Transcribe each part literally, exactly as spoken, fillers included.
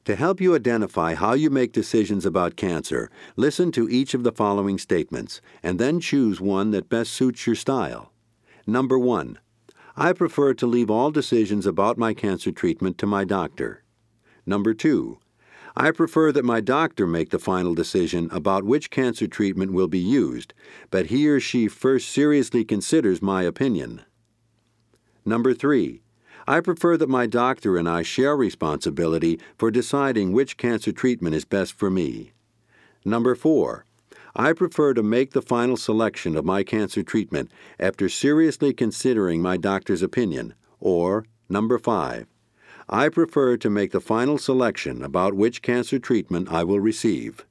To help you identify how you make decisions about cancer, listen to each of the following statements and then choose one that best suits your style. Number one, I prefer to leave all decisions about my cancer treatment to my doctor. Number two, I prefer that my doctor make the final decision about which cancer treatment will be used, but he or she first seriously considers my opinion. Number three, I prefer that my doctor and I share responsibility for deciding which cancer treatment is best for me. Number four, I prefer to make the final selection of my cancer treatment after seriously considering my doctor's opinion. Or, number five, I prefer to make the final selection about which cancer treatment I will receive.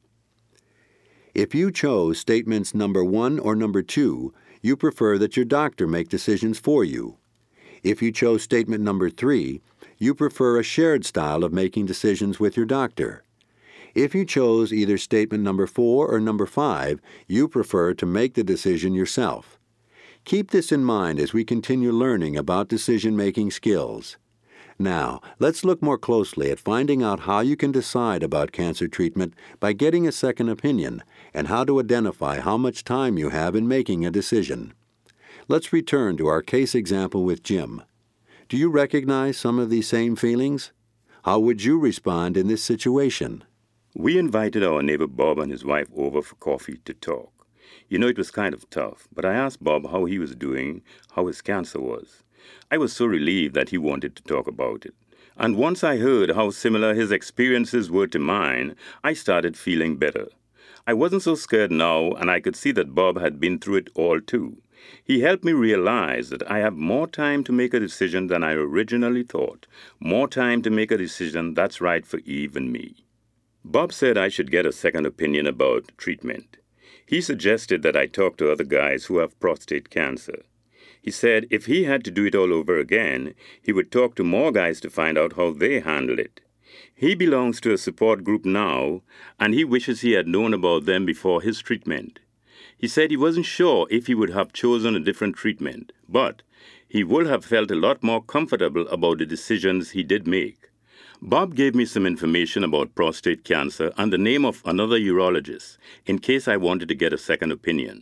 If you chose statements number one or number two, you prefer that your doctor make decisions for you. If you chose statement number three, you prefer a shared style of making decisions with your doctor. If you chose either statement number four or number five, you prefer to make the decision yourself. Keep this in mind as we continue learning about decision-making skills. Now, let's look more closely at finding out how you can decide about cancer treatment by getting a second opinion and how to identify how much time you have in making a decision. Let's return to our case example with Jim. Do you recognize some of these same feelings? How would you respond in this situation? We invited our neighbor Bob and his wife over for coffee to talk. You know, it was kind of tough, but I asked Bob how he was doing, how his cancer was. I was so relieved that he wanted to talk about it. And once I heard how similar his experiences were to mine, I started feeling better. I wasn't so scared now, and I could see that Bob had been through it all too. He helped me realize that I have more time to make a decision than I originally thought, more time to make a decision that's right for Eve and me. Bob said I should get a second opinion about treatment. He suggested that I talk to other guys who have prostate cancer. He said if he had to do it all over again, he would talk to more guys to find out how they handle it. He belongs to a support group now, and he wishes he had known about them before his treatment. He said he wasn't sure if he would have chosen a different treatment, but he would have felt a lot more comfortable about the decisions he did make. Bob gave me some information about prostate cancer and the name of another urologist, in case I wanted to get a second opinion.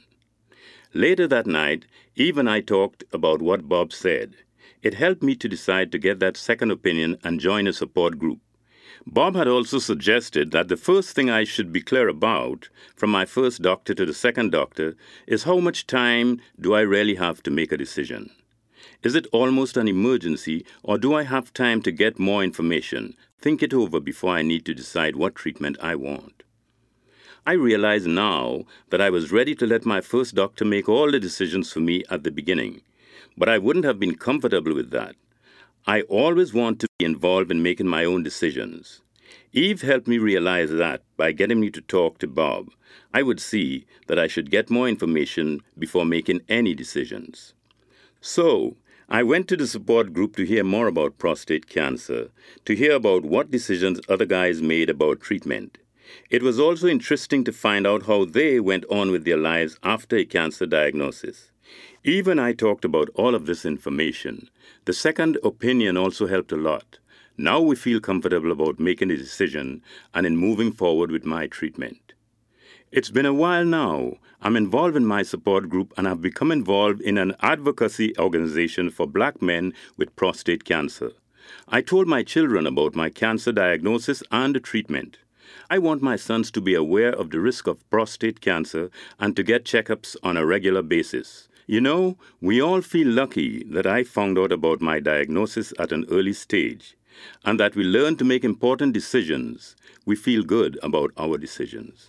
Later that night, Eve and I talked about what Bob said. It helped me to decide to get that second opinion and join a support group. Bob had also suggested that the first thing I should be clear about, from my first doctor to the second doctor, is how much time do I really have to make a decision? Is it almost an emergency, or do I have time to get more information, think it over before I need to decide what treatment I want? I realize now that I was ready to let my first doctor make all the decisions for me at the beginning, but I wouldn't have been comfortable with that. I always want to be involved in making my own decisions. Eve helped me realize that by getting me to talk to Bob, I would see that I should get more information before making any decisions. So, I went to the support group to hear more about prostate cancer, to hear about what decisions other guys made about treatment. It was also interesting to find out how they went on with their lives after a cancer diagnosis. Eve and I talked about all of this information. The second opinion also helped a lot. Now we feel comfortable about making a decision and in moving forward with my treatment. It's been a while now. I'm involved in my support group and have become involved in an advocacy organization for black men with prostate cancer. I told my children about my cancer diagnosis and the treatment. I want my sons to be aware of the risk of prostate cancer and to get checkups on a regular basis. You know, we all feel lucky that I found out about my diagnosis at an early stage, and that we learn to make important decisions. We feel good about our decisions.